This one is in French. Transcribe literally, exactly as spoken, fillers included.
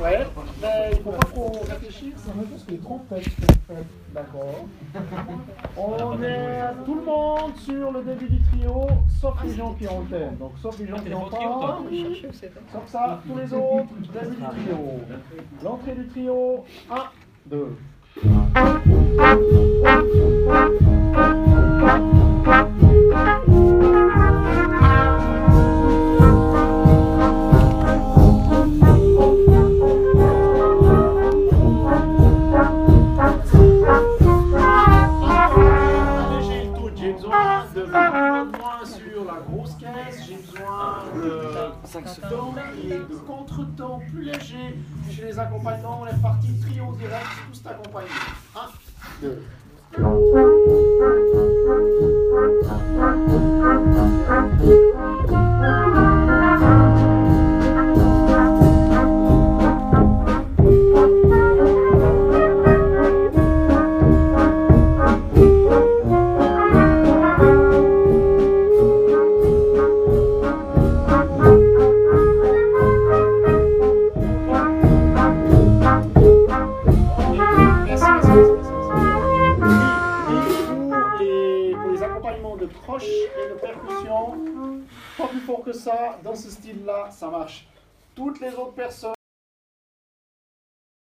Ouais, mais il ne faut pas trop réfléchir, ça va juste les trompettes qu'on fait. D'accord. On est tout le monde sur le début du trio, sauf les gens qui ont le thème. Donc, sauf les gens qui n'ont pas. Sauf ça, tous les autres, début du trio. L'entrée du trio, un, deux. J'ai besoin de vingt moins sur la grosse caisse, j'ai besoin de saxophone et de contre-temps plus léger. Chez les accompagnements, on est parti trio direct, tous accompagnés. un, deux. De croche et de percussion, pas plus fort que ça, dans ce style-là, ça marche. Toutes les autres personnes